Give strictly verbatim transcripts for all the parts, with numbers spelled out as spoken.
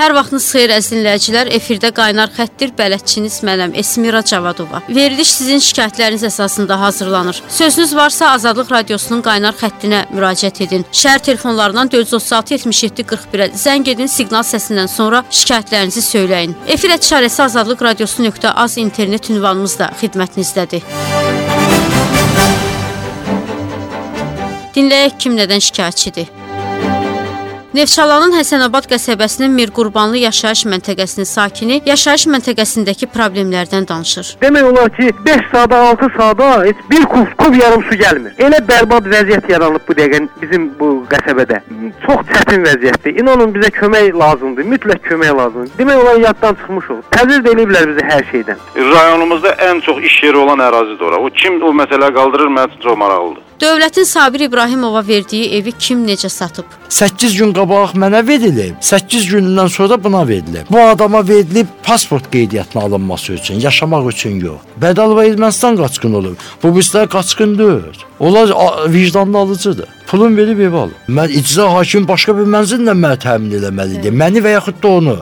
Hər vaxtınız xeyir əziz dinləyicilər. Efirdə qaynar xəttir, bələdçiniz mənəm Esmira Cavadova. Veriliş sizin şikayətləriniz əsasında hazırlanır. Sözünüz varsa Azadlıq Radiosunun qaynar xəttinə müraciət edin. Şəhər telefonlarından dörd yüz otuz altı yetmiş yeddi qırx birə zəng edin, siqnal səsindən sonra şikayətlərinizi söyləyin. Efir etibarəsi azadlıq radiosu nöqtə az internet ünvanımız da xidmətinizdədir. Dinləyək kim nədən şikayətçidir. Neftçalanın Həsənabad qəsəbəsinin Mirqurbanlı yaşayış məntəqəsinin sakini yaşayış məntəqəsindəki problemlərdən danışır. Demək olar ki, beş saata, altı saata heç bir kub, kub yarım su gəlmir. Elə bərbad vəziyyət yaranıb bu dəqiqə bizim bu qəsəbədə. Çox çətin vəziyyətdir. İnanın bizə kömək lazımdır, mütləq kömək lazımdır. Demək olar yaddan çıxmışıq. Təzir ediblər bizi hər şeydən. Rayonumuzda ən çox iş yeri olan ərazidir ora. O kim o məsələ qaldırır, mənim çox maraqlıdır. Dövlətin Sabir İbrahimova verdiyi evi kim necə satıb? səkkiz gün qabaq mənə verilib, səkkiz gündən sonra buna verilib. Bu adama verilib pasport qeydiyyatına alınması üçün, yaşamaq üçün yox. Bədalva Ermənistan qaçqın olub. Bu bizlər qaçqın deyil. Onlar vicdanlı alıcıdır. Pulun verib ev alıb. Mən icra hakimi başqa bir mənzillə mənə təmin eləməlidir. Məni və yaxud da onu.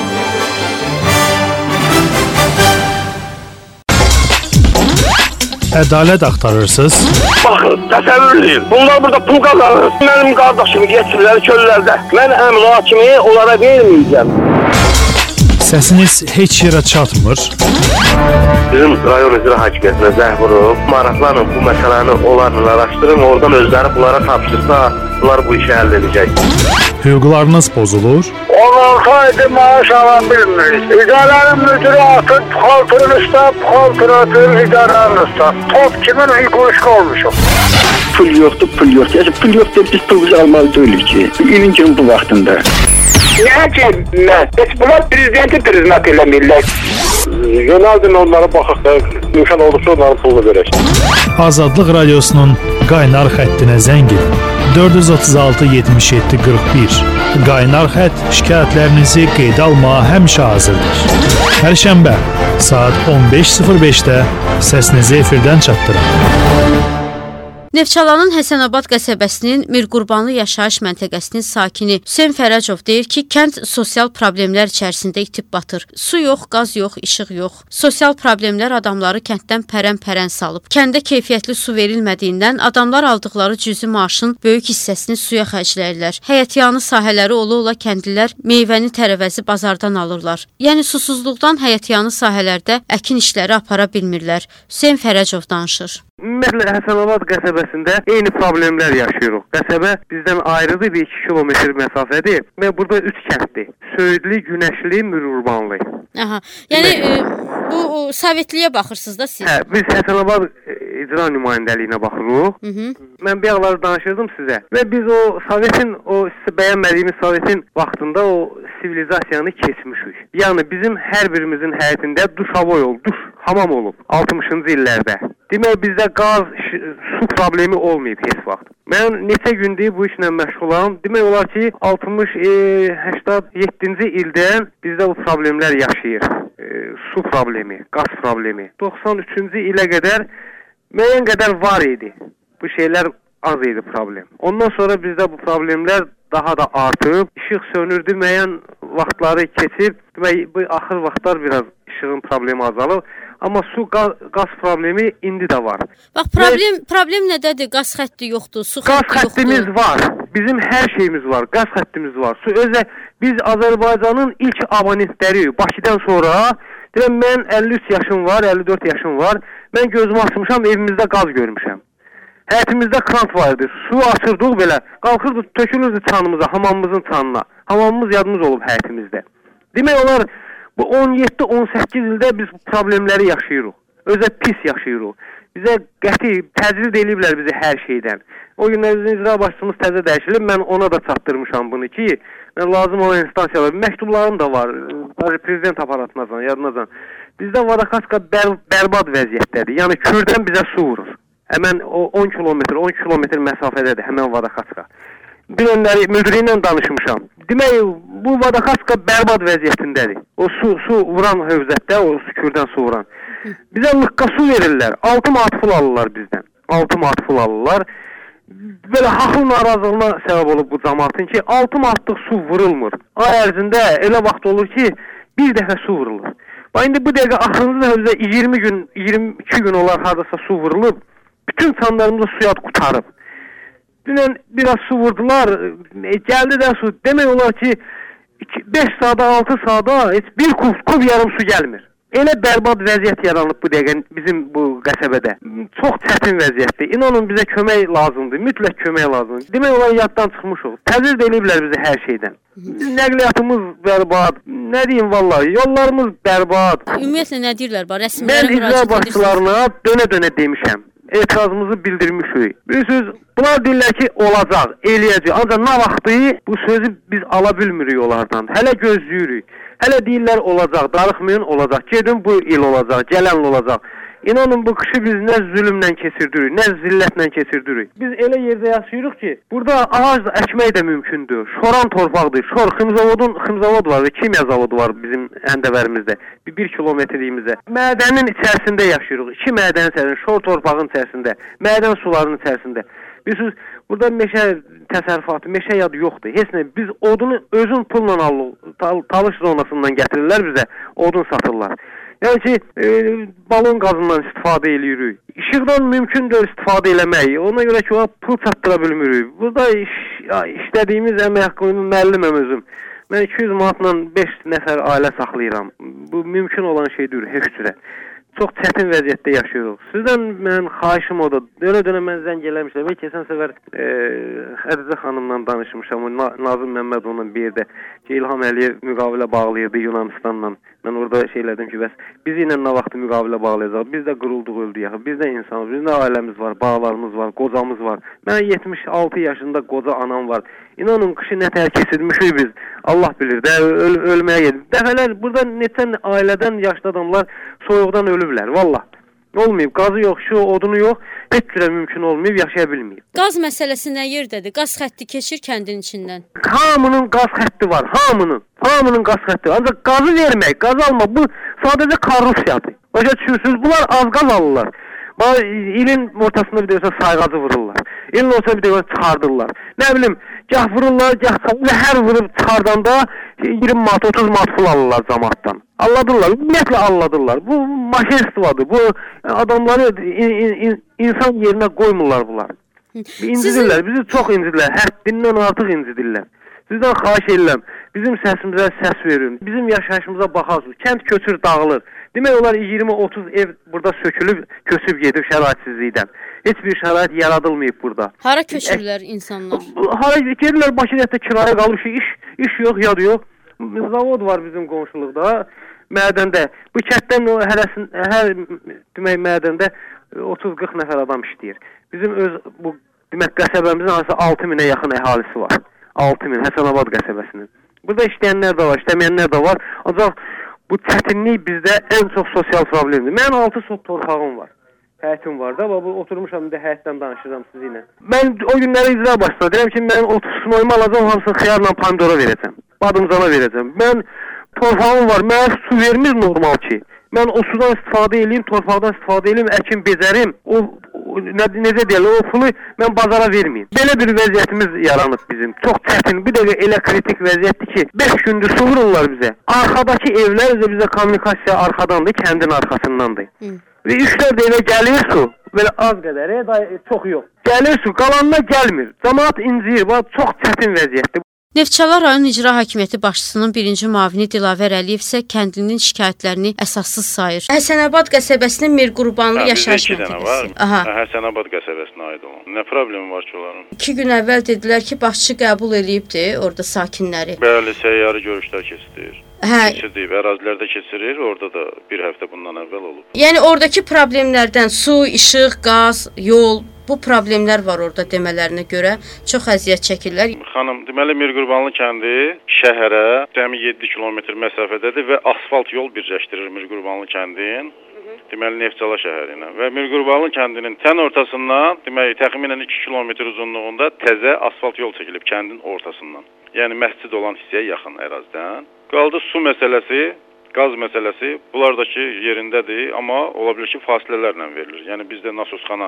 Ədalət axtarırsınız? Baxın, təsəvvür edin. Bunlar burada pul qazanır. Mənim qardaşım yetişirlər çöllərdə. Mən əmlak kimi onlara verməyəcəm. Səsiniz heç yerə çatmır. Bizim rayon icra hakimiyyətinə zəng vurub, maraqlanın bu məsələni onlarla araşdırın, oradan özləri bunlara tapşırsa, bunlar bu işi həll edəcək. Hüquqlarınız pozulur. on altı aydır maaş ala bilmirik. İdarənin müdürü atıb, xaltırın üstə, xaltırın atır, idarənin üstə. Top kimin hüquq olmuşum. Pul yoxdur, pul yoxdur. Yəni pul yoxdur, biz pulumuzu almalı deyilik ki. İlin kimi bu vaxtında. Nə ki, mən? Heç bunlar prezidenti priznat eləmirlər. Yönəldin onlara baxaq da, imkan olursa onların pulunu verək. Azadlıq Radiosunun qaynar xəttinə zəng edin. dörd yüz otuz altı yetmiş yeddi qırx bir. Qaynar xətt şikayətlərinizi qeydə almağa həmişə hazırdır. Hər şənbə saat on beş sıfır beşdə səsinizi efirdən çatdırın. Neftçalanın Həsənabad qəsəbəsinin Mirqurbanlı yaşayış məntəqəsinin sakini Hüseyn Fərəcov deyir ki, kənd sosial problemlər içərisində itib batır. Su yox, qaz yox, işıq yox. Sosial problemlər adamları kənddən pərən-pərən salıb. Kəndə keyfiyyətli su verilmədiyindən adamlar aldıqları cüzi maaşın böyük hissəsini suya xərcləyirlər. Həyətyanı sahələri ola-ola kəndlilər meyvəni tərəvəzi bazardan alırlar. Yəni susuzluqdan həyətyanı sahələrdə əkin işləri apara bilmirlər. Hüseyn Fərəcov danışır. Ümumiyyətlə Həsənabad qəsəbəsində eyni problemlər yaşayırıq. Qəsəbə bizdən ayrıdır, bir iki kilometr məsafədir və burada üç kənddir. Söyüdlü, Günəşli, Mirqurbanlı. Aha. Yəni e, bu o, Sovetliyə baxırsınız da siz? Hə, biz Həsənabad e, icra nümayəndəliyinə baxırıq. Hı -hı. Mən bir ağları danışırdım sizə və biz o Sovetin, o sizə bəyənmədiyimiz Sovetin vaxtında o sivilizasiyanı keçmişik. Yəni bizim hər birimizin həyətində duş hava yolu, duş hamam olub altmışıncı illərdə. Demək bizdə qaz, su problemi olmayıb heç vaxt. Mən neçə gündür bu işlə məşğulam. Demək olar ki, altmış səksən yeddinci ildən bizdə bu problemlər yaşayır. E, su problemi, qaz problemi. doxsan üçüncü ilə qədər müəyyən qədər var idi. Bu şeylər az idi problem. Ondan sonra bizdə bu problemlər daha da artıb, işıq sönürdü, müəyyən vaxtları keçib. Demək bu axır vaxtlar biraz işığın problemi azalıb. Amma su, qaz, qaz problemi indi də var. Bax, problem və problem nədədir? Qaz xətti yoxdur, su xətti yoxdur. Qaz xəttimiz var. Bizim hər şeyimiz var. Qaz xəttimiz var. Su özə biz Azərbaycanın ilk abonentləriyik. Bakıdan sonra, deyirəm mən əlli üç yaşım var, əlli dörd yaşım var. Mən gözümü açmışam, evimizdə qaz görmüşəm. Həyətimizdə krant vardı. Su açırdıq belə. Qalxırdı, tökülürdü çanımıza, hamamımızın çanına. Hamamımız yadımız olub həyətimizdə. Demək olar bu on yeddi on səkkiz ildə biz bu problemləri yaşayırıq. Özə pis yaşayırıq. Bizə qəti təcrid eləyiblər bizi hər şeydən. O günlər bizim icra başçımız təzə dəyişilib. Mən ona da çatdırmışam bunu ki, mən lazım olan instansiyalar, məktublarım da var. Prezident aparatınazdan, yadınazdan. Bizdə Vadakaska bər, bərbad vəziyyətdədir. Yəni Kürdən bizə su vurur. Həmən o on kilometr, on kilometr məsafədədir həmən Vadakaska. Bir önləri müdürü ilə danışmışam. Demək, bu Vadakaska bərbad vəziyyətindədir. O su, su vuran hövzətdə, o Kürdən su vuran. Bizə lıqqa su verirlər. altı manat pul alırlar bizdən. altı manat pul alırlar. belə haqlı narazılığına səbəb olub bu cəmaatın ki, altı manatlıq su vurulmur. Ay ərzində elə vaxt olur ki, bir dəfə su vurulur. Bax, indi bu dəqiqə axırıncı həvzə iyirmi gün, iyirmi iki gün olar hardasa su vurulub, bütün çanlarımızı suya qutarıb. Dünən biraz su vurdular, e, gəldi də su. Demək olar ki, beş saata, altı saata heç bir kub, kub yarım su gəlmir. Elə bərbad vəziyyət yaranıb bu dəqiqə bizim bu qəsəbədə. Çox çətin vəziyyətdir. İnanın bizə kömək lazımdır. Mütləq kömək lazımdır. Demək olar yaddan çıxmışıq. Təzir də eləyiblər bizi hər şeydən. Nəqliyyatımız bərbad. Nə deyim vallahi, yollarımız bərbad. Ümumiyyətlə nə deyirlər? Rəsmilərə Mən icra müraciət başçılarına dönə-dönə demişəm. Etirazımızı bildirmişik. Bilirsiniz, bunlar deyirlər ki, olacaq, eləyəcək. Ancaq nə vaxtı bu sözü biz ala bilmirik onlardan. Hələ gözləyirik. Hələ deyirlər olacaq, darıxmayın olacaq. Gedin bu il olacaq, gələn il olacaq. İnanın bu qışı biz nə zülmlə keçirdirik, nə zillətlə keçirdirik. Biz elə yerdə yaşayırıq ki, burada ağac əkmək də mümkündür. Şoran torpaqdır. Şor, ximzavodun, ximzavod var, kimya zavodu var bizim Əndəvərimizdə. Bir, bir kilometrliyimizdə. Mədənin içərisində yaşayırıq. İki mədənin içərisində, şor torpağın içərisində, mədən sularının içərisində. Bilirsiniz, burada meşə təsərrüfatı, meşə yadı yoxdur. Heç nə, biz odunu özün pulla alırıq. Tal, talış zonasından gətirirlər bizə, odun satırlar. Yəni ki, e, balon qazından istifadə edirik. İşıqdan mümkündür istifadə eləmək. Ona görə ki, o pul çatdıra bilmirik. Burada iş, ya, işlədiyimiz əmək haqqımı müəlliməm özüm. Mən iki yüz manatla beş nəfər ailə saxlayıram. Bu mümkün olan şeydir, heç cürə. Çox çətin vəziyyətdə yaşayırıq. Sizdən mən xahişim odur. Dönə-dönə mən zəng eləmişəm. Və keçən səfər e, Xədicə xanımla danışmışam. Na Nazım Məmmədovla bir yerdə ki, İlham Əliyev müqavilə bağlayırdı Yunanistanla. Mən orada şey elədim ki, bəs biz ilə nə vaxt müqavilə bağlayacaq? Biz də qırıldıq, öldük yaxı. Biz də insanız, bizim də ailəmiz var, bağlarımız var, qocamız var. Mən yetmiş altı yaşında qoca anam var. İnanın, qışı nə tər keçirmişik biz. Allah bilir də, öl ölməyə gedir. Dəfələr burada neçə ailədən yaşlı adamlar soyuqdan ölüblər, vallah. Olmayıb, qazı yox, şu odunu yox, heç cürə mümkün olmayıb, yaşaya bilməyib. Qaz məsələsi nə yerdədir? Qaz xətti keçir kəndin içindən. Hamının qaz xətti var, hamının. Hamının qaz xətti var. Ancaq qazı vermək, qaz alma, bu sadəcə korrupsiyadır. Başa düşürsünüz, bunlar az qaz alırlar. Bax, ilin ortasında bir dəfə sayğacı vururlar. İlin ortasında bir dəfə çıxardırlar. Nə bilim, gah vururlar, gah hər vurub çıxardanda iyirmi manat, otuz manat pul alırlar cəmaatdan. Alladırlar, ümumiyyətlə alladırlar. Bu maşinistvadır. Bu adamları in, in, insan yerinə qoymurlar bunlar. İncidirlər, bizi çox incidirlər. Həddindən artıq incidirlər. Sizdən xahiş edirəm, bizim səsimizə səs verin. Bizim yaşayışımıza baxarsınız. Kənd köçür, dağılır. Demək olar iyirmi otuz ev burada sökülüb, köçüb gedib şəraitsizlikdən. Heç bir şərait yaradılmayıb burada. Hara köçürlər insanlar? Hara gedirlər, Bakıda kiraya qalıb ki, iş, iş yox, yad yox. Zavod var bizim qonşuluqda, mədəndə. Bu kətdən o hərəsin, hər demək mədəndə otuz qırx nəfər adam işləyir. Bizim öz bu demək qəsəbəmizin arası altı minə yaxın əhalisi var. altı min Həsənabad qəsəbəsinin. Burada işləyənlər də var, işləməyənlər də var. Ancaq bu çətinlik bizdə ən çox sosial problemdir. Mənim altı sot torpağım var. Həyətim var da, bu oturmuşam indi həyətdən danışıram sizinlə. Mən o günləri icra başladım. Deyirəm ki, mən otuz soyma alacağam, hamısını xiyarla pomidora verəcəm. Badımcana verəcəm. Mən torpağım var, mənə su vermir normal ki. Mən o sudan istifadə edeyim, torpaqdan istifadə edeyim, əkim, bezərim. O, o nə, necə deyirlər, o pulu mən bazara verməyim. Belə bir vəziyyətimiz yaranıb bizim. Çox çətin, bir dəqiqə elə kritik vəziyyətdir ki, beş gündür su vururlar bizə. Arxadakı evlər bizə kommunikasiya arxadandır, kəndin arxasındandır. Hı. Və üç-dörd evə gəlir su, belə az qədər, e, çox yox. Gəlir su, qalanına gəlmir. Cəmaat inciyir, çox çətin vəziyyətdir. Neftçala rayon İcra Hakimiyyəti başçısının birinci müavini Dilavər Əliyev isə kəndlinin şikayətlərini əsassız sayır. Həsənabad qəsəbəsinin Mirqurbanlı yaşayış məntəqəsi. Həsənabad qəsəbəsinə aid olan. Nə problemi var ki onların? İki gün əvvəl dedilər ki, başçı qəbul eləyibdi orada sakinləri. Bəli, səyyarı görüşlər keçirir. Hə. Keçirir, ərazilərdə keçirir, orada da bir həftə bundan əvvəl olub. Yəni oradakı problemlərdən su, işıq, qaz, yol, bu problemlər var orada demələrinə görə çox əziyyət çəkirlər. Xanım, deməli Mirqurbanlı kəndi şəhərə cəmi yeddi kilometr məsafədədir və asfalt yol birləşdirir Mirqurbanlı kəndin. Deməli Neftçala şəhəri ilə və Mirqurbanlı kəndinin tən ortasından, deməli təxminən iki kilometr uzunluğunda təzə asfalt yol çəkilib kəndin ortasından. Yəni məscid olan hissəyə yaxın ərazidən. Qaldı su məsələsi, qaz məsələsi, bunlar da ki yerindədir, amma ola bilər ki fasilələrlə verilir. Yəni bizdə nasosxana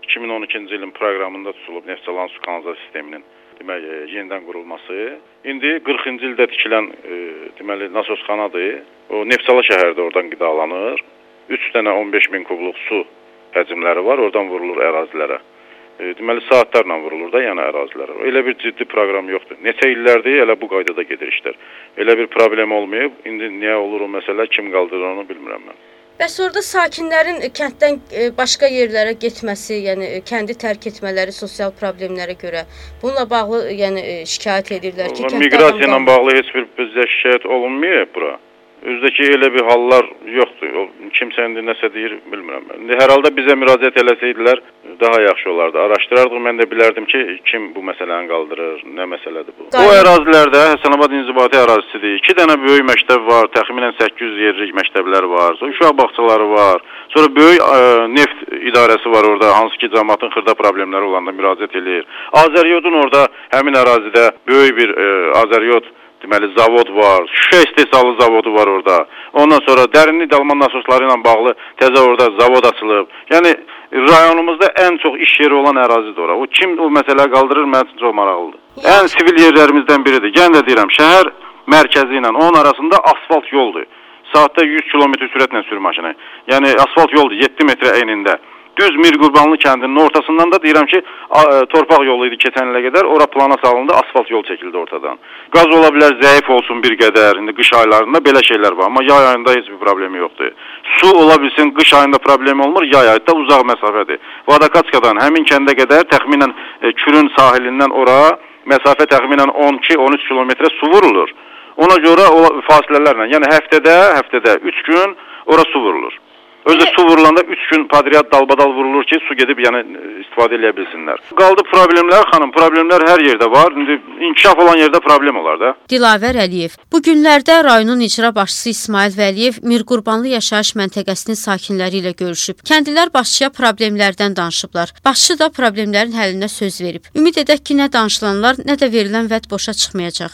iki min on ikinci ilin proqramında tutulub Neftçalan su kanalizasiya sisteminin deməli yenidən qurulması. İndi qırxıncı ildə tikilən e, deməli nasosxanadır. O Neftçala şəhərdə oradan qidalanır. üç dənə on beş min kubluq su həcmləri var, oradan vurulur ərazilərə. E, deməli saatlarla vurulur da yəni ərazilərə. Elə bir ciddi proqram yoxdur. Neçə illərdir elə bu qaydada gedir işlər. Elə bir problem olmayıb. İndi niyə olur o məsələ, kim qaldırır onu bilmirəm mən. Bəs orada sakinlərin kənddən başqa yerlərə getməsi, yəni kəndi tərk etmələri sosial problemlərə görə bununla bağlı yəni şikayət edirlər ki, kənddə miqrasiya ilə bağlı heç bir bizdə şikayət olunmuyor bura. Özdəki elə bir hallar yoxdur. O kimsə indi nəsə deyir, bilmirəm. İndi hər halda bizə müraciət eləsəydilər daha yaxşı olardı. Araşdırardıq, mən də bilərdim ki, kim bu məsələni qaldırır, nə məsələdir bu. O ərazilərdə Həsənabad inzibati ərazisidir. İki dənə böyük məktəb var, təxminən səkkiz yüz yerlik məktəblər var, sonra uşaq bağçaları var. Sonra böyük ə, neft idarəsi var orada, hansı ki cəmaatın xırda problemləri olanda müraciət eləyir. Azəryodun orada həmin ərazidə böyük bir ə, Azəryod deməli zavod var, şüşə istehsalı zavodu var orada. Ondan sonra dərinlik dalma nasosları ilə bağlı təzə orada zavod açılıb. Yəni rayonumuzda ən çox iş yeri olan ərazidir ora. O kim o məsələ qaldırır, mənim üçün çox maraqlıdır. Ən sivil yerlərimizdən biridir. Yenə də deyirəm, şəhər mərkəzi ilə onun arasında asfalt yoldur. Saatda yüz kilometr sürətlə sür maşını. Yəni asfalt yoldur, yeddi metrə enində. Düz Mirqurbanlı kəndinin ortasından da deyirəm ki, torpaq yolu idi keçən ilə qədər, ora plana salındı, asfalt yol çəkildi ortadan. Qaz ola bilər, zəif olsun bir qədər, indi qış aylarında belə şeylər var, amma yay ayında heç bir problemi yoxdur. Su ola bilsin, qış ayında problemi olmur, yay ayında uzaq məsafədir. Vadakatskadan həmin kəndə qədər təxminən e, Kürün sahilindən ora məsafə təxminən on iki on üç kilometrə su vurulur. Ona görə o fasilələrlə, yəni həftədə, həftədə üç gün ora su vurulur. Özü su vurulanda üç gün padriyat dalbadal vurulur ki, su gedib yəni istifadə edə bilsinlər. Qaldı problemlər, xanım, problemlər hər yerdə var. İndi inkişaf olan yerdə problem olar da. Dilavər Əliyev. Bu günlərdə rayonun icra başçısı İsmail Vəliyev Mirqurbanlı yaşayış məntəqəsinin sakinləri ilə görüşüb. Kəndlilər başçıya problemlərdən danışıblar. Başçı da problemlərin həllinə söz verib. Ümid edək ki, nə danışılanlar, nə də verilən vəd boşa çıxmayacaq.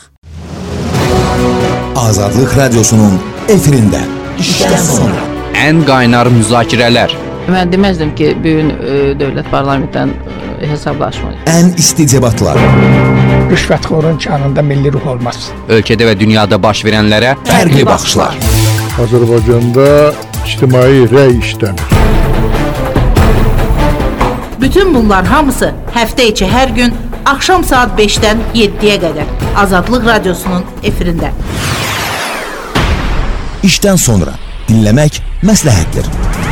Azadlıq Radiosunun efirində işdən sonra ən qaynar müzakirələr. Mən deməzdim ki, bugün e, dövlət parlamentdən e, hesablaşma. Ən isti debatlar. Rüşvətxorun canında milli ruh olmaz. Ölkədə və dünyada baş verənlərə fərqli baxışlar. Azərbaycanda ictimai rəy işləmir. Bütün bunlar hamısı həftə içi hər gün axşam saat beşdən yeddiyə qədər Azadlıq Radiosunun efirində. İşdən sonra dinləmək məsləhətdir.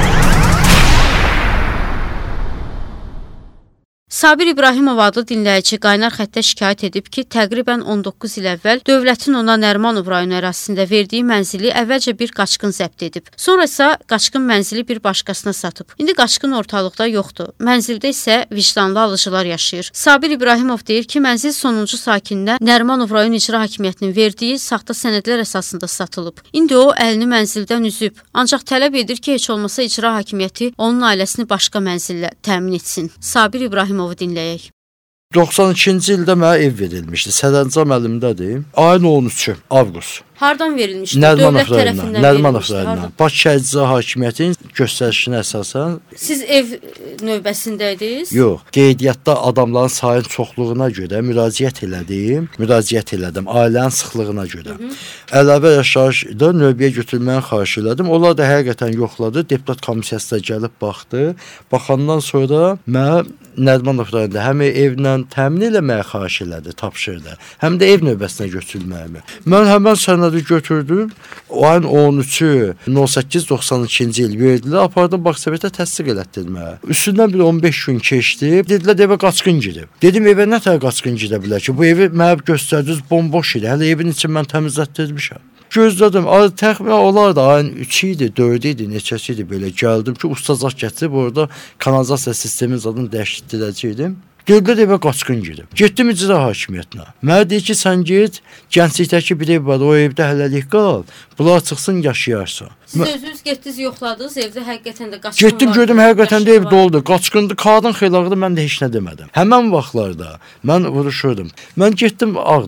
Sabir İbrahimov adlı dinləyici qaynar xəttə şikayət edib ki, təqribən on doqquz il əvvəl dövlətin ona Nərmanov rayonu ərazisində verdiyi mənzili əvvəlcə bir qaçqın zəbt edib. Sonra isə qaçqın mənzili bir başqasına satıb. İndi qaçqın ortalıqda yoxdur. Mənzildə isə vicdanlı alıcılar yaşayır. Sabir İbrahimov deyir ki, mənzil sonuncu sakininə Nərmanov rayon icra hakimiyyətinin verdiyi saxta sənədlər əsasında satılıb. İndi o əlini mənzildən üzüb. Ancaq tələb edir ki, heç olmasa icra hakimiyyəti onun ailəsini başqa mənzillə təmin etsin. Sabir İbrahimov dinləyək. doxsan ikinci ildə mənə ev verilmişdi. Sərəncam əlimdədir. Ayın on üçü avqust. Hardan verilmişdi? Nərmanov rayonundan. Nərmanov rayonundan. Bakı şəhər icra hakimiyyətinin göstərişinə əsasən. Siz ev növbəsindəydiniz? Yox, qeydiyyatda adamların sayının çoxluğuna görə müraciət elədim. Müraciət elədim ailənin sıxlığına görə. Hı -hı. Əlavə yaşayışda növbəyə götürməyi xahiş elədim. Onlar da həqiqətən yoxladı. Deputat komissiyası da gəlib baxdı. Baxandan sonra mən Nərmanov rayonunda həm evlə təmin eləməyə xahiş elədi, tapşırdı. Həm də ev növbəsinə götürülməyimi. Mən həmən sənədi götürdüm. O ayın on üçü on səkkiz doxsan ikinci il verdilər. Apardım Baksovetə təsdiq elətdirməyə. Üstündən bir on beş gün keçdi. Dedilər evə qaçqın girib. Dedim evə nə tər qaçqın girə bilər ki? Bu evi mənə göstərdiniz bomboş idi. Hələ evin için mən təmizlətdirmişəm. Gözlədim. Təxminən olar da ayın üçü idi, dördü idi, neçəsi idi belə gəldim ki, ustacaq gətirib orada kanalizasiya sisteminin adını dəyişdirəcəydim. Dedilər evə qaçqın girib. Getdim icra hakimiyyətinə. Mənə deyir ki, sən get, gənclikdəki bir ev var, o evdə hələlik qal, bunlar çıxsın, yaşayarsan. Siz özünüz getdiniz, yoxladınız, evdə həqiqətən də qaçqın var. Getdim, gördüm, həqiqətən də ev doldu, qaçqındı, qadın xeylağı da mən də heç nə demədim. Həmən vaxtlarda mən vuruşurdum. Mən getdim Ağdama.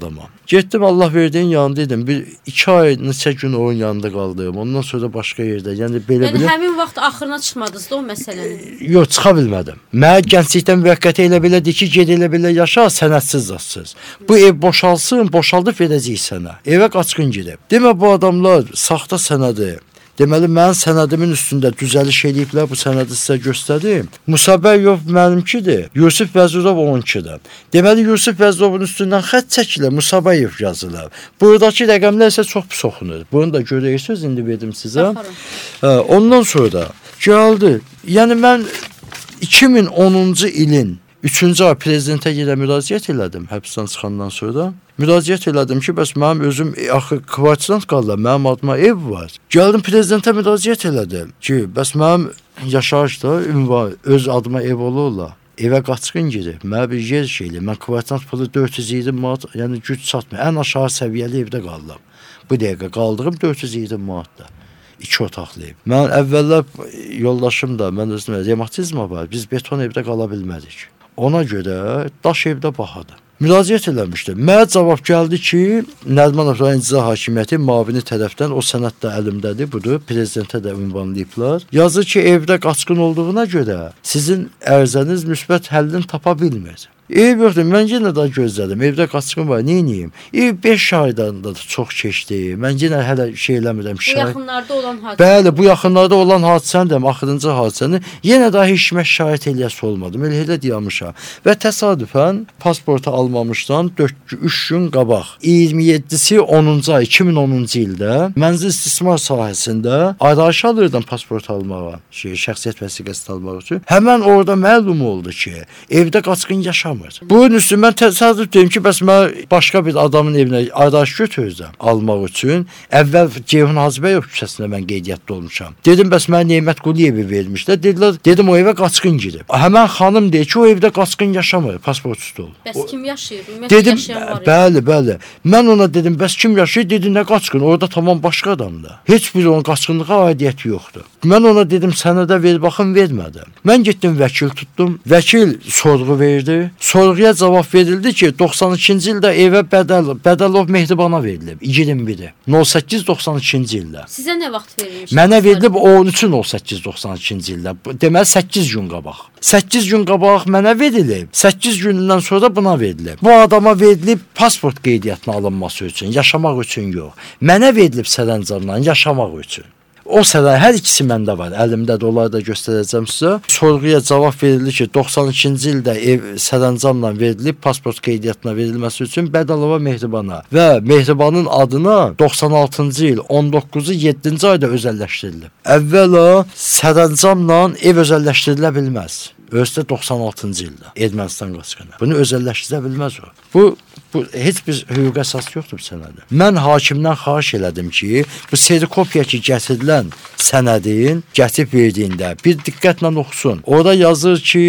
Getdim Allah verdiyin yanında idim. Bir iki ay neçə gün onun yanında qaldım. Ondan sonra başqa yerdə. Yəni belə yəni, belə. həmin vaxt axırına çıxmadınız da o məsələnin. Yox, çıxa bilmədim. Mən gənclikdən müvəqqəti elə belədir ki, ged elə belə yaşa, sənədsiz zadsız. Bu ev boşalsın, boşaldıb verəcəyik sənə. Evə qaçqın gedib. Demə bu adamlar saxta sənədi. Deməli, mənim sənədimin üstündə düzəliş ediblər, bu sənədi sizə göstərdim. Musa Bəyov mənimkidir, Yusif Vəzirov onunkidir. Deməli, Yusif Vəzirovun üstündən xətt çəkilir, Musa Bəyov yazılır. Buradakı rəqəmlər isə çox pis oxunur. Bunu da görərsiniz, indi verdim sizə. Hə, ondan sonra gəldi. Yəni, mən iki min onuncu ilin üçüncü ay prezidentə yerə müraciət elədim, həbsdən çıxandan sonra. Müraciət elədim ki, bəs mənim özüm axı kvartirant qaldım, mənim adıma ev var. Gəldim prezidentə müraciət elədim ki, bəs mənim yaşayışda ünvan öz adıma ev olurlar. Evə qaçqın girib, mənə bir yer şeyli, mən kvartirant pulu dörd yüz iyirmi manat, yəni güc çatmır. Ən aşağı səviyyəli evdə qaldım. Bu dəqiqə qaldığım dörd yüz iyirmi manatda. İki otaqlı ev. Mən əvvəllər yoldaşım da, mən özümə revmatizma var, biz beton evdə qala bilmədik. Ona görə daş evdə bahadır. Müraciət eləmişdim. Mənə cavab gəldi ki, Nərimanov rayon icra hakimiyyəti müavini tərəfdən o sənəd də əlimdədir, budur, prezidentə də ünvanlayıblar. Yazır ki, evdə qaçqın olduğuna görə sizin ərizəniz müsbət həllini tapa bilmir. Ev yoxdur, mən yenə də gözlədim, evdə qaçqın var, neyniyim? Ev beş aydan da çox keçdi, mən yenə hələ şey eləmirəm. Bu yaxınlarda olan hadisə. Bəli, bu yaxınlarda olan hadisənin axırıncı hadisəni yenə daha heç kimə şahid eləyəsi olmadım, elə elə deyamışam. Və təsadüfən pasportu almamışdan üç gün qabaq, iyirmi yeddisi onuncu ay iki min onuncu ildə mənzil istismar sahəsində arayış alırdım pasport almağa, şey, şəxsiyyət vəsiqəsi almaq üçün. Həmən orada məlum oldu ki, evdə qaçqın yaşamır. Bunun üstü mən təsadüf deyim ki, bəs mən başqa bir adamın evinə arayış götürürəm almaq üçün. Əvvəl Ceyhun Hacıbəyov küçəsində mən qeydiyyatda olmuşam. Dedim, bəs mən Neymət Quliyevi vermişlər. Dedilər, dedim o evə qaçqın girib. Həmən xanım deyir ki, o evdə qaçqın yaşamır, pasport üstü olur. Bəs kim yaşayır? Dedim, bəli, bəli. Mən ona dedim, bəs kim yaşayır? Dedi, nə qaçqın? Orada tamam başqa adamdır. Heç bir onun qaçqınlığa aidiyyəti yoxdur. Mən ona dedim, sənədə ver, baxın, vermədim. Mən getdim, vəkil tutdum. Vəkil sorğu verdi. Sorğuya cavab verildi ki, doxsan ikinci ildə evə bədəl, Bədəlov Mehribana verilib, iyirmi biri. nol səkkiz doxsan ikinci ildə. Sizə nə vaxt verilmiş? Mənə verilib on üç nol səkkiz doxsan ikinci ildə. Deməli, səkkiz gün qabaq. səkkiz gün qabaq mənə verilib, səkkiz gündən sonra buna verilib. Bu adama verilib pasport qeydiyyatına alınması üçün, yaşamaq üçün yox. Mənə verilib sərəncamdan yaşamaq üçün. O sənəd hər ikisi məndə var, əlimdə də onları da göstərəcəm sizə. Sorğuya cavab verildi ki, doxsan ikinci ildə ev sərəncamla verilib, pasport qeydiyyatına verilməsi üçün Bədəlova Mehribana və Mehribanın adına doxsan altıncı il on doqquzu yeddinci ayda özəlləşdirilib. Əvvəla sərəncamla ev özəlləşdirilə bilməz. Özdə doxsan altıncı ildə Ermənistan qaçqını. Bunu özəlləşdirə bilməz o. Bu, bu heç bir hüquq əsas yoxdur bu sənədə. Mən hakimdən xahiş elədim ki, bu serikopiya ki gətirilən sənədin gətirib verdiyində bir diqqətlə oxusun. Orada yazır ki,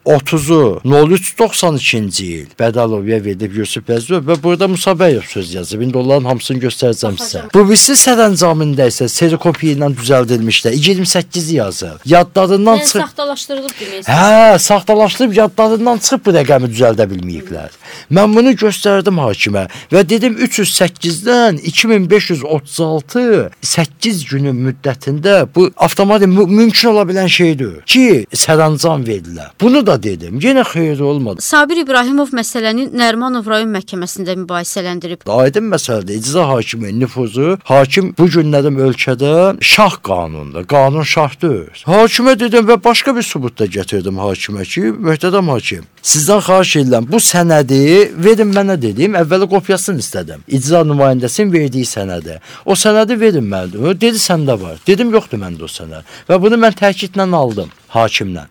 otuzu nol üç doxsan ikinci il Bədəlovya verilib Yusif Vəzirov və burada Musa Bəyov söz yazıb. İndi onların hamısını göstərəcəm sizə. Bu birisi sərəncamında isə serikopiya ilə düzəldilmişlər. iyirmi səkkiz yazır. Yadlarından çıxıb. Yəni saxtalaşdırılıb demək. Hə, saxtalaşdırıb yadlarından çıxıb bu rəqəmi düzəldə bilməyiblər. Mən bunu göstərdim hakimə və dedim üç yüz səkkizdən iki min beş yüz otuz altı səkkiz günün müddətində bu avtomatik mü mümkün ola bilən şeydir ki, sərəncam verirlər. Bunu da dedim. Yenə xeyir olmadı. Sabir İbrahimov məsələni Nərimanov rayon məhkəməsində mübahisələndirib. Aydın məsələdir. İcra hakimi nüfuzu, hakim bu günlərim ölkədə şah qanundur. Qanun şahdır. Hakimə dedim və başqa bir sübut da gətirdim hakimə ki, möhtərəm hakim, sizdən xahiş edirəm bu sənədi verin mənə dedim, əvvəli kopyasını istədim. İcra nümayəndəsinin verdiyi sənədi. O sənədi verin mənə. Dedi səndə var. Dedim yoxdur məndə o sənəd. Və bunu mən təkidlə aldım hakimdən.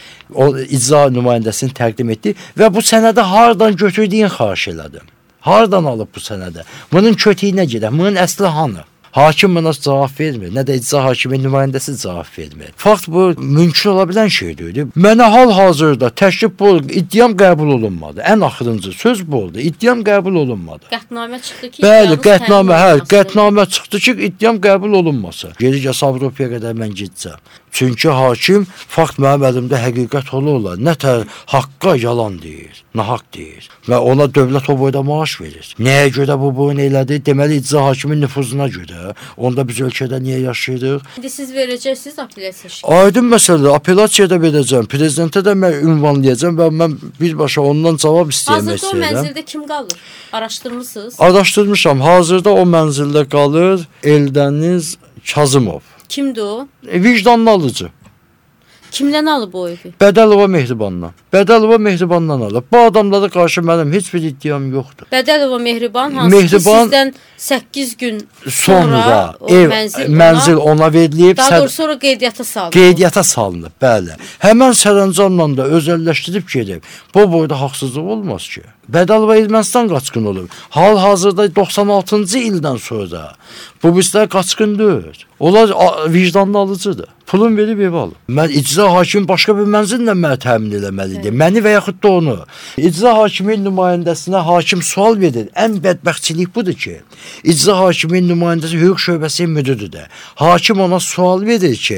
O icra nümayəndəsini təqdim etdi və bu sənədi hardan götürdüyün xahiş elədim. Hardan alıb bu sənədi? Bunun kötüyünə gedə, bunun əsli hanı? Hakim buna cavab vermir, nə də icra hakimi nümayəndəsi cavab vermir. Fakt bu mümkün ola bilən şeydir. Mənə hal-hazırda təklif bu iddiam qəbul olunmadı. Ən axırıncı söz bu oldu. İddiam qəbul olunmadı. Qətnamə çıxdı ki, bəli, qətnamə, hə, qətnamə çıxdı ki, iddiam qəbul olunması. Geri gəl Avropaya qədər mən gedəcəm. Çünki hakim fakt mənim əlimdə həqiqət ola-ola nətər haqqa yalan deyir, nahaq deyir və ona dövlət o boyda maaş verir. Nəyə görə bu boyun elədi? Deməli icra hakimin nüfuzuna görə. Onda biz ölkədə niyə yaşayırıq? İndi siz verəcəksiniz apellyasiya şikayəti? Aydın məsələdir. Apellyasiyada verəcəm. Prezidentə də mən ünvanlayacağam və mən birbaşa ondan cavab istəymək istəyirəm. Hazırda o mənzildə kim qalır? Araşdırmısınız? Araşdırmışam. Hazırda o mənzildə qalır Eldəniz Kazımov. Kimdir o? E, vicdanlı alıcı. Kimdən alıb o evi? Bədəlova Mehribandan. Bədəlova Mehribandan alıb. Bu adamlara qarşı mənim heç bir iddiam yoxdur. Bədəlova Mehriban hansı Mehriban, ki sizdən səkkiz gün sonra, sonra o ev, mənzil, mənzil ona, ona verilib. Daha doğrusu sonra qeydiyyata salınıb. Qeydiyyata salınıb, bəli. Həmən sərəncamla da özəlləşdirib gedib. Bu boyda haqsızlıq olmaz ki. Bədəlova Ermənistan qaçqın olub. Hal-hazırda doxsan altıncı ildən sonra bu bizlər qaçqın deyil. Onlar vicdanlı alıcıdır. Pulun verib ev alıb. Mən icra hakimi başqa bir mənzillə mənə təmin eləməlidir. Evet. Məni və yaxud da onu. İcra hakiminin nümayəndəsinə hakim sual verir. Ən bədbəxtçilik budur ki, icra hakiminin nümayəndəsi hüquq şöbəsinin müdürüdür. Hakim ona sual verir ki,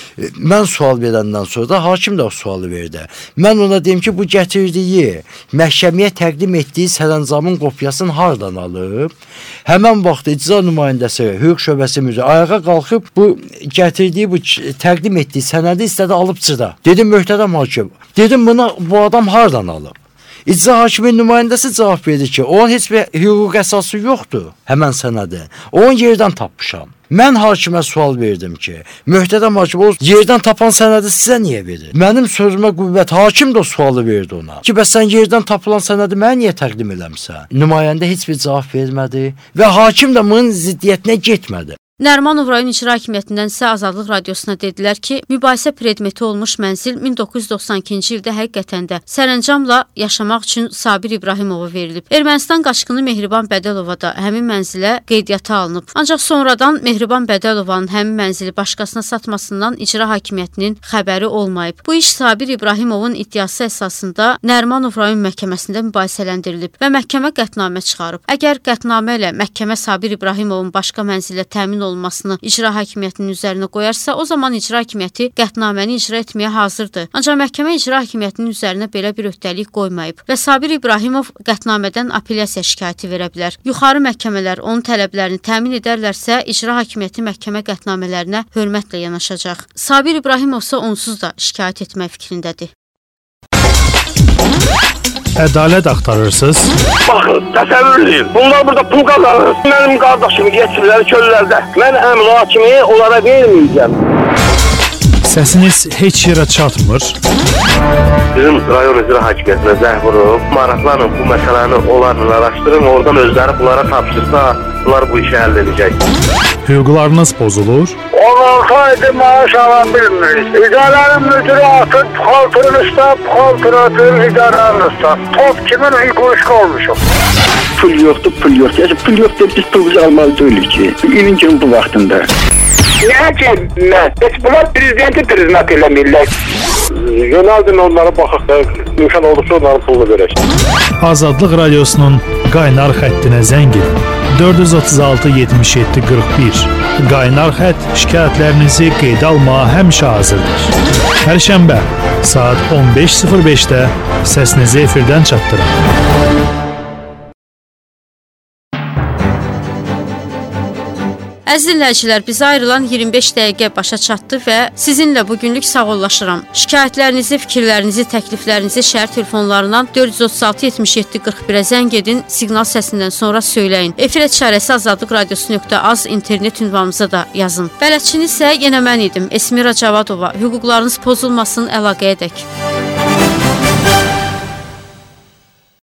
mən sual verəndən sonra da hakim də o sualı verdi. Mən ona deyim ki, bu gətirdiyi, məhkəməyə təqdim etdiyi sərəncamın kopyasını hardan alıb? Həmən vaxt icra nümayəndəsi, hüquq şöbəsi müdürü ayağa qalxıb bu gətirdiyi, bu təqdim etdiyi sənədi istədi alıb çıra. Dedim, möhtərəm hakim, dedim, buna bu adam hardan alıb? İcra hakiminin nümayəndəsi cavab verir ki, onun heç bir hüquq əsası yoxdur, həmən sənədi. Onun yerdən tapmışam. Mən hakimə sual verdim ki, möhtərəm hakim, o yerdən tapan sənədi sizə niyə verir? Mənim sözümə qüvvət, hakim də o sualı verdi ona. Ki, bəs sən yerdən tapılan sənədi mənə niyə təqdim eləmsən? Nümayəndə heç bir cavab vermədi və hakim də bunun ziddiyyətinə getmədi. Nərimanov rayon İcra Hakimiyyətindən isə Azadlıq Radiosuna dedilər ki, mübahisə predmeti olmuş mənzil min doqquz yüz doxsan ikinci ildə həqiqətən də sərəncamla yaşamaq üçün Sabir İbrahimova verilib. Ermənistan qaçqını Mehriban Bədəlova da həmin mənzilə qeydiyyata alınıb. Ancaq sonradan Mehriban Bədəlovanın həmin mənzili başqasına satmasından İcra Hakimiyyətinin xəbəri olmayıb. Bu iş Sabir İbrahimovun iddiası əsasında Nərimanov rayon məhkəməsində mübahisələndirilib və məhkəmə qətnamə çıxarıb. Əgər qətnamə ilə məhkəmə Sabir İbrahimovun başqa mənzilə təmin olmasını icra hakimiyyətinin üzərinə qoyarsa, o zaman icra hakimiyyəti qətnaməni icra etməyə hazırdır. Ancaq məhkəmə icra hakimiyyətinin üzərinə belə bir öhdəlik qoymayıb və Sabir İbrahimov qətnamədən apellyasiya şikayəti verə bilər. Yuxarı məhkəmələr onun tələblərini təmin edərlərsə, icra hakimiyyəti məhkəmə qətnamələrinə hörmətlə yanaşacaq. Sabir İbrahimov isə onsuz da şikayət etmək fikrindədir. Ədalət axtarırsınız? Baxın, təsəvvür edin. Bunlar burada pul qazanır. Mənim qardaşımı yetirlər çöllərdə. Mən əmr hakimi onlara verməyəcəm. Səsiniz heç yerə çatmır. Bizim rayon icra hakimiyyətinə zəng vurub, maraqlanın bu məsələni onlarla araşdırın, oradan özləri bunlara tapşırsa, bunlar bu işi həll edəcək. Hüquqlarınız pozulur? on altı aydır maaş ala bilmirik. İdarənin müdürü atır, xaltırın üstə, xaltır atır, idarənin üstə. Top kimin hüquq olmuşum. Pul yoxdur, pul yoxdur. Yəni, pul yoxdur, biz pul almalı deyilik ki, ilin gün bu vaxtında. Niyə ki, heç bunlar prezidenti prizmat eləmirlər. Yönəldin onlara baxaq da, imkan olursa onların pulunu verək. Azadlıq Radiosunun qaynar xəttinə zəng edin. dörd yüz otuz altı yetmiş yeddi qırx bir. Qaynar xətt şikayətlərinizi qeydə almağa həmişə hazırdır. Hər şənbə saat on beş sıfır beşdə səsinizi efirdən çatdırın. Əziz dinləyicilər, bizə ayrılan iyirmi beş dəqiqə başa çatdı və sizinlə bugünlük sağollaşıram. Şikayətlərinizi, fikirlərinizi, təkliflərinizi şəhər telefonlarından dörd yüz otuz altı yetmiş yeddi qırx birə zəng edin, siqnal səsindən sonra söyləyin. Efir işarəsi azadlıq radiosu nöqtə az internet ünvanımıza da yazın. Bələdçiniz isə yenə mən idim, Esmira Cavadova. Hüquqlarınız pozulmasın, əlaqəyə dək.